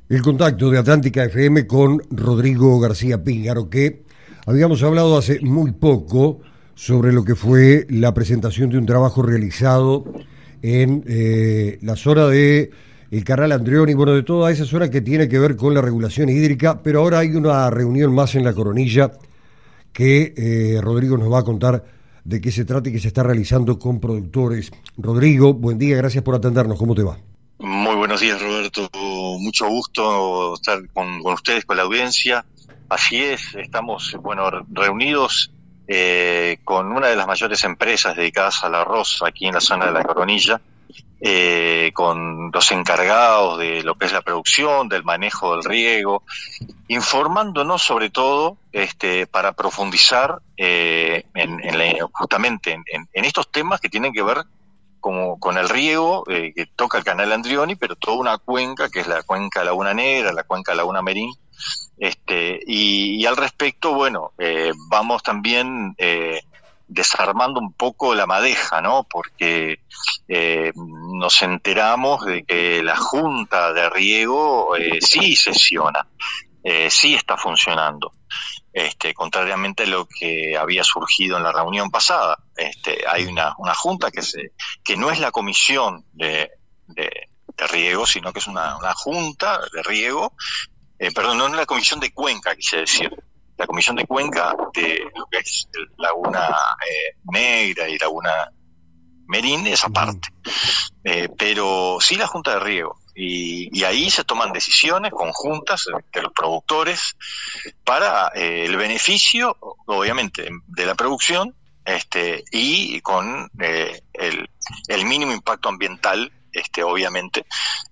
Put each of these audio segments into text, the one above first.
El contacto de Atlántica FM con Rodrigo García Píngaro, que habíamos hablado hace muy poco sobre lo que fue la presentación de un trabajo realizado en la zona de el Canal Andrioni, bueno, de toda esa zona que tiene que ver con la regulación hídrica, pero ahora hay una reunión más en La Coronilla que Rodrigo nos va a contar de qué se trata y que se está realizando con productores. Rodrigo, buen día, gracias por atendernos, ¿cómo te va? Muy buenos días, Roberto. Mucho gusto estar con ustedes, con la audiencia. Así es, estamos reunidos con una de las mayores empresas dedicadas al arroz aquí en la zona de La Coronilla, con los encargados de lo que es la producción, del manejo del riego, informándonos sobre todo para profundizar justamente en estos temas que tienen que ver como con el riego que toca el Canal Andrioni, pero toda una cuenca, que es la cuenca Laguna Negra, la cuenca Laguna Merín, y al respecto, vamos también desarmando un poco la madeja, ¿no? Porque nos enteramos de que la Junta de Riego sí sesiona, sí está funcionando. Contrariamente a lo que había surgido en la reunión pasada. Hay una junta que no es la comisión de riego, sino que es una junta de riego, no es la comisión de cuenca, quise decir. La comisión de cuenca de lo que es Laguna Negra y Laguna Merín, esa parte. Pero sí la junta de riego. Y ahí se toman decisiones conjuntas de los productores para el beneficio, obviamente, de la producción y con el mínimo impacto ambiental, obviamente,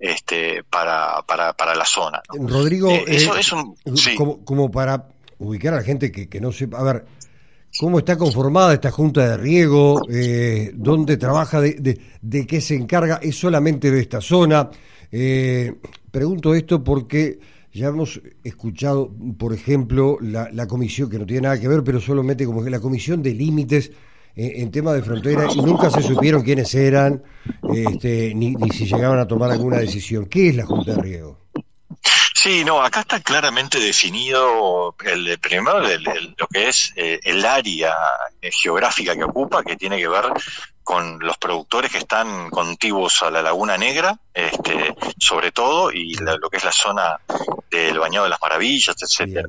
para la zona, ¿no? Rodrigo, eso es un... Sí. Como para ubicar a la gente que no sepa, a ver, ¿cómo está conformada esta junta de riego? ¿Dónde trabaja? ¿De qué se encarga? ¿Es solamente de esta zona? Pregunto esto porque ya hemos escuchado, por ejemplo, la comisión, que no tiene nada que ver, pero solamente como que la comisión de límites en tema de frontera, y nunca se supieron quiénes eran, ni si llegaban a tomar alguna decisión. ¿Qué es la Junta de Riego? Sí, no, acá está claramente definido primero lo que es el área geográfica que ocupa, que tiene que ver con los productores que están contiguos a la Laguna Negra, sobre todo, y lo que es la zona del Bañado de las Maravillas, etcétera.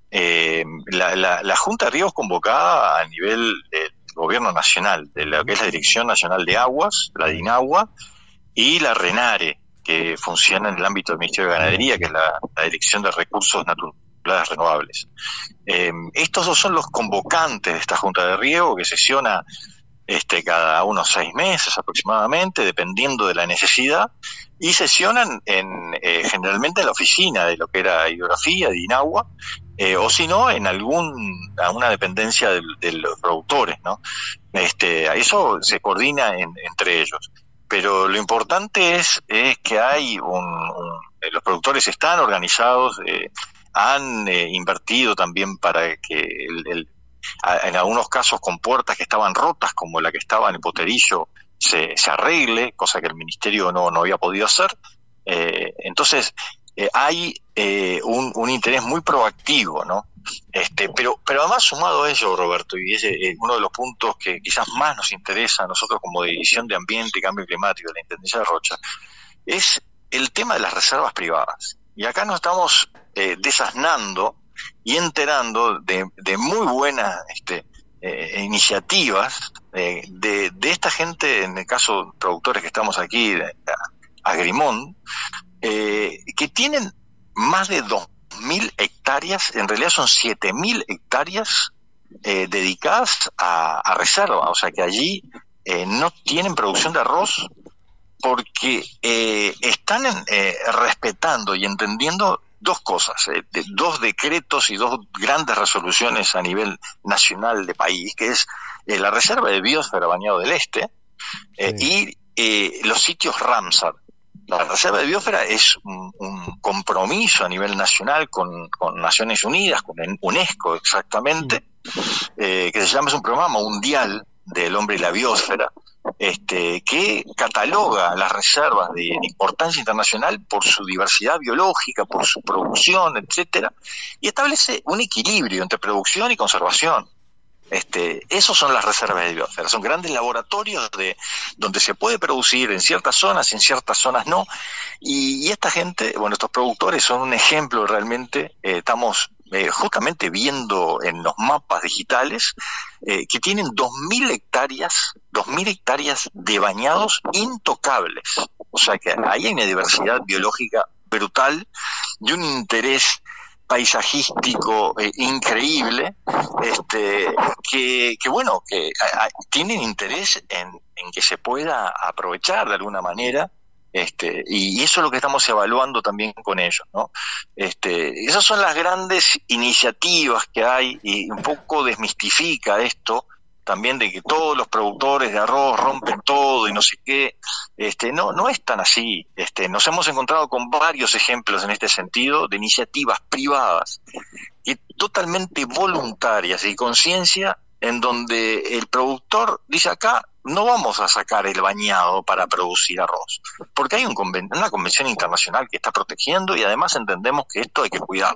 La Junta de Riego es convocada a nivel del gobierno nacional, de lo que es la Dirección Nacional de Aguas, la DINAGUA, y la RENARE, que funciona en el ámbito del Ministerio de Ganadería, que es la Dirección de Recursos Naturales Renovables. Estos dos son los convocantes de esta Junta de Riego, que sesiona cada unos 6 meses aproximadamente, dependiendo de la necesidad, y sesionan generalmente en la oficina de lo que era hidrografía, de INAGUA, o si no, en alguna dependencia de los productores, ¿no? Eso se coordina entre ellos. Pero lo importante es que hay los productores están organizados, han invertido también para que en algunos casos con puertas que estaban rotas, como la que estaba en el Poterillo, se arregle, cosa que el ministerio no había podido hacer. Entonces hay un interés muy proactivo, ¿no? Pero además, sumado a ello, Roberto, y es uno de los puntos que quizás más nos interesa a nosotros como División de Ambiente y Cambio Climático de la Intendencia de Rocha, es el tema de las reservas privadas. Y acá nos estamos desasnando y enterando de muy buenas iniciativas de esta gente, en el caso productores que estamos aquí, Agrimón, que tienen más de 2.000 hectáreas, en realidad son 7.000 hectáreas dedicadas a reserva, o sea que allí no tienen producción de arroz porque están respetando y entendiendo dos cosas, dos decretos y dos grandes resoluciones a nivel nacional de país, que es la Reserva de Biosfera Bañado del Este y los sitios Ramsar. La Reserva de Biosfera es un compromiso a nivel nacional con Naciones Unidas, con UNESCO exactamente, que se llama, es un programa mundial del hombre y la biosfera, que cataloga las reservas de importancia internacional por su diversidad biológica, por su producción, etcétera, y establece un equilibrio entre producción y conservación. Esos son las reservas de biosfera, son grandes laboratorios donde se puede producir en ciertas zonas no, y esta gente, bueno, estos productores son un ejemplo realmente. Estamos justamente viendo en los mapas digitales que tienen 2.000 hectáreas de bañados intocables, o sea que ahí hay una diversidad biológica brutal y un interés paisajístico increíble, que tienen interés en que se pueda aprovechar de alguna manera, y eso es lo que estamos evaluando también con ellos, ¿no? Esas son las grandes iniciativas que hay, y un poco desmistifica esto también de que todos los productores de arroz rompen todo y no sé qué. No es tan así. Nos hemos encontrado con varios ejemplos en este sentido de iniciativas privadas y totalmente voluntarias y conciencia, en donde el productor dice: acá no vamos a sacar el bañado para producir arroz, porque hay una convención internacional que está protegiendo, y además entendemos que esto hay que cuidarlo.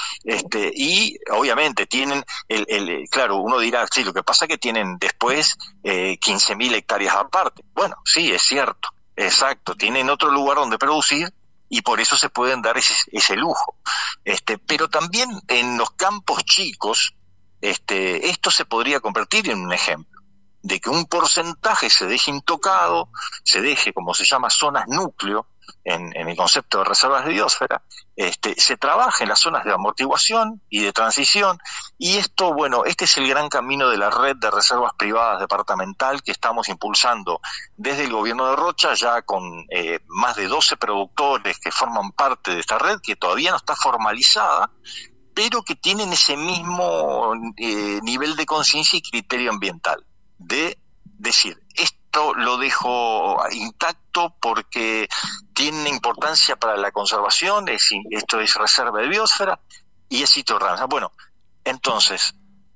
Y obviamente tienen claro, uno dirá, sí, lo que pasa es que tienen después 15.000 hectáreas aparte. Bueno, sí, es cierto, exacto, tienen otro lugar donde producir, y por eso se pueden dar ese lujo. Pero también en los campos chicos, esto se podría convertir en un ejemplo de que un porcentaje se deje intocado, se deje, como se llama, zonas núcleo en el concepto de reservas de biosfera, se trabaja en las zonas de amortiguación y de transición, y esto, bueno, este es el gran camino de la red de reservas privadas departamental que estamos impulsando desde el gobierno de Rocha, ya con más de 12 productores que forman parte de esta red, que todavía no está formalizada, pero que tienen ese mismo nivel de conciencia y criterio ambiental, de decir, esto lo dejo intacto porque tiene importancia para la conservación, esto es reserva de biosfera y es sitio de Ramsar. Bueno, entonces,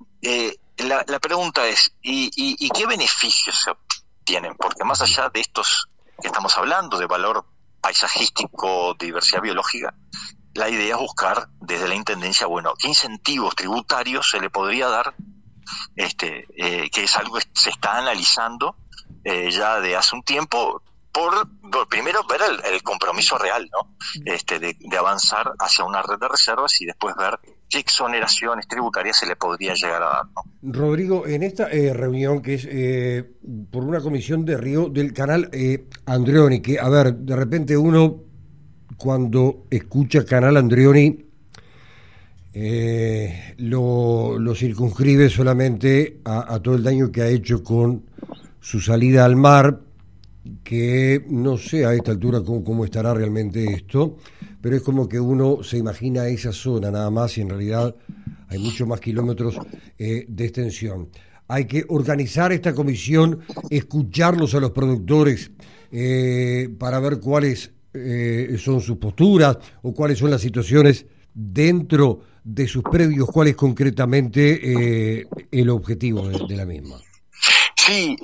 la pregunta es, ¿y qué beneficios se obtienen? Porque más allá de estos que estamos hablando, de valor paisajístico, de diversidad biológica, la idea es buscar desde la Intendencia, bueno, qué incentivos tributarios se le podría dar, que es algo que se está analizando ya de hace un tiempo, por primero ver el compromiso real, ¿no? De avanzar hacia una red de reservas, y después ver qué exoneraciones tributarias se le podría llegar a dar, ¿no? Rodrigo, en esta reunión que es por una comisión de Río del canal Andreoni, que, a ver, de repente uno cuando escucha Canal Andreoni lo circunscribe solamente a todo el daño que ha hecho con su salida al mar, que no sé a esta altura cómo estará realmente esto, pero es como que uno se imagina esa zona nada más, y en realidad hay muchos más kilómetros de extensión. Hay que organizar esta comisión, escucharlos a los productores para ver cuáles son sus posturas o cuáles son las situaciones dentro de sus predios, cuál es concretamente el objetivo de la misma. Sí,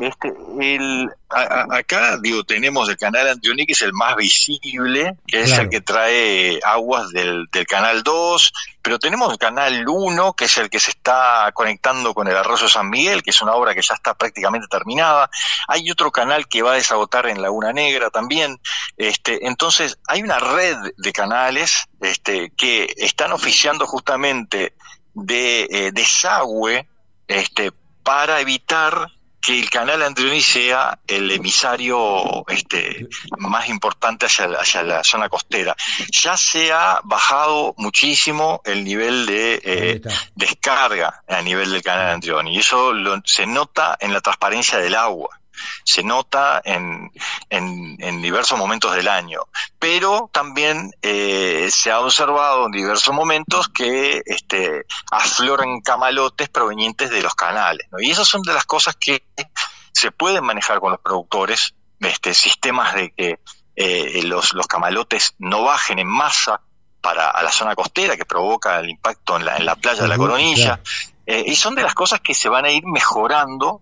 acá digo, tenemos el canal Andreoni, que es el más visible, que es el que trae aguas del canal 2, pero tenemos el canal 1, que es el que se está conectando con el arroyo San Miguel, que es una obra que ya está prácticamente terminada. Hay otro canal que va a desagotar en Laguna Negra también. Entonces hay una red de canales que están oficiando justamente de desagüe, para evitar que el canal Andreoni sea el emisario más importante hacia la zona costera. Ya se ha bajado muchísimo el nivel de descarga a nivel del canal Andreoni, y eso se nota en la transparencia del agua, se nota en diversos momentos del año, pero también se ha observado en diversos momentos que afloran camalotes provenientes de los canales, ¿no? Y esas son de las cosas que se pueden manejar con los productores, sistemas de que los camalotes no bajen en masa a la zona costera, que provoca el impacto en la playa de la Coronilla, y son de las cosas que se van a ir mejorando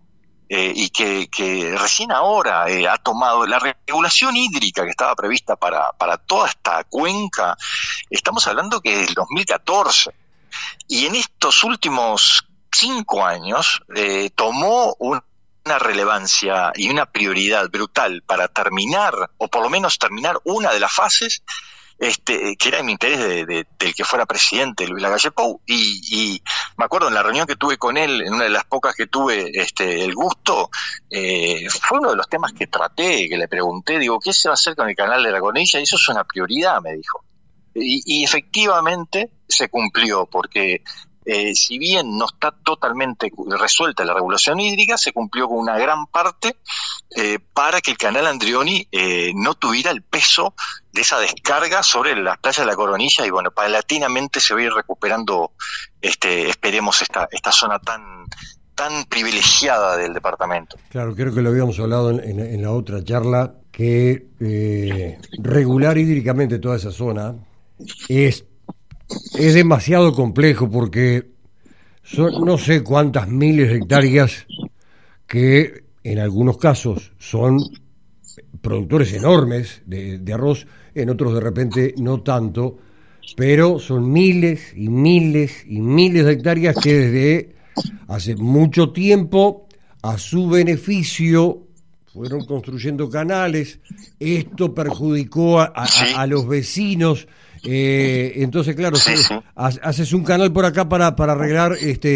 y que recién ahora ha tomado la regulación hídrica que estaba prevista para toda esta cuenca. Estamos hablando que es el 2014, y en estos últimos 5 años tomó una relevancia y una prioridad brutal para terminar, o por lo menos terminar una de las fases, que era en mi interés del que fuera presidente, Luis Lacalle Pou, y me acuerdo en la reunión que tuve con él, en una de las pocas que tuve el gusto, fue uno de los temas que traté, que le pregunté, digo, ¿qué se va a hacer con el canal de la Coronilla? Y eso es una prioridad, me dijo. Y efectivamente se cumplió, porque si bien no está totalmente resuelta la regulación hídrica, se cumplió con una gran parte para que el canal Andrioni no tuviera el peso de esa descarga sobre las playas de la Coronilla, y bueno, paulatinamente se va a ir recuperando, esperemos, esta zona tan privilegiada del departamento. Claro, creo que lo habíamos hablado en la otra charla, que regular hídricamente toda esa zona es demasiado complejo, porque son no sé cuántas miles de hectáreas que en algunos casos son productores enormes de arroz, en otros de repente no tanto, pero son miles y miles y miles de hectáreas que desde hace mucho tiempo, a su beneficio, fueron construyendo canales. Esto perjudicó a los vecinos. Entonces, claro, Sí. haces un canal por acá para arreglar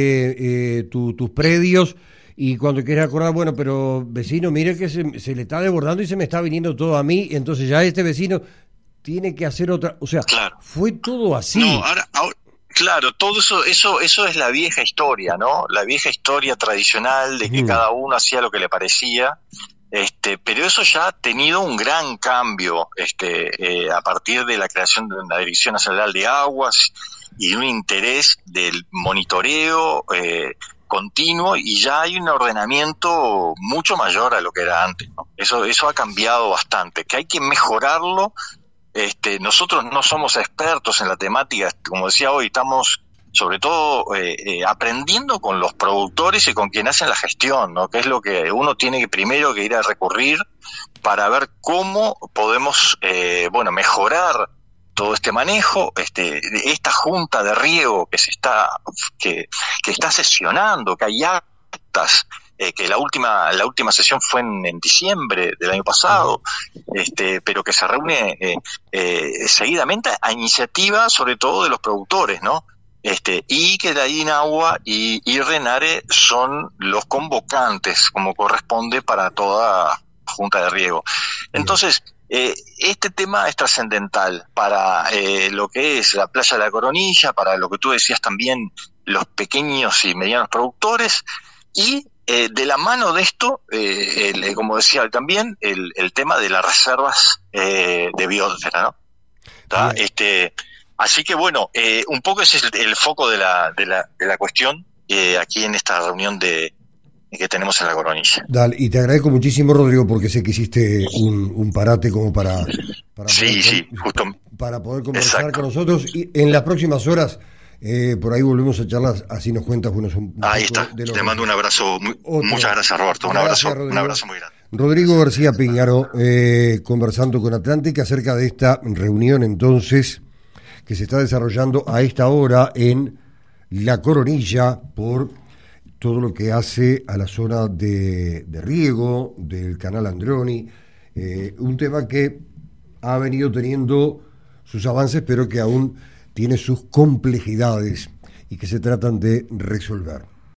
tus predios, y cuando quieres acordar, bueno, pero vecino, mire que se le está desbordando y se me está viniendo todo a mí, entonces ya este vecino tiene que hacer otra, o sea, claro, fue todo así. No, ahora, claro, todo eso es la vieja historia, ¿no? La vieja historia tradicional de que cada uno hacía lo que le parecía. Pero eso ya ha tenido un gran cambio a partir de la creación de la Dirección Nacional de Aguas y un interés del monitoreo continuo, y ya hay un ordenamiento mucho mayor a lo que era antes, ¿no? Eso ha cambiado bastante, que hay que mejorarlo. Nosotros no somos expertos en la temática, como decía hoy, estamos sobre todo aprendiendo con los productores y con quienes hacen la gestión, ¿no? Que es lo que uno tiene que primero que ir a recurrir para ver cómo podemos mejorar todo este manejo. Esta junta de riego que está sesionando, que hay actas, que la última sesión fue en diciembre del año pasado, pero que se reúne seguidamente a iniciativa sobre todo de los productores, ¿no? Y que la INAHUA y RENARE son los convocantes, como corresponde para toda junta de riego. Entonces, este tema es trascendental para lo que es la playa de la Coronilla, para lo que tú decías también, los pequeños y medianos productores, y de la mano de esto, como decía también, el tema de las reservas de biosfera, ¿no? Así que bueno, un poco ese es el foco de la cuestión aquí en esta reunión que tenemos en la Coronilla. Dale, y te agradezco muchísimo, Rodrigo, porque sé que hiciste un parate como para justo para poder conversar con nosotros, y en las próximas horas por ahí volvemos a charlar, así nos cuentas. Bueno, ahí está, te mando un abrazo, muchas gracias, Roberto, un abrazo muy grande. Rodrigo García Píngaro, conversando con Atlántica acerca de esta reunión entonces que se está desarrollando a esta hora en La Coronilla por todo lo que hace a la zona de riego del canal Andrioni, un tema que ha venido teniendo sus avances, pero que aún tiene sus complejidades y que se tratan de resolver.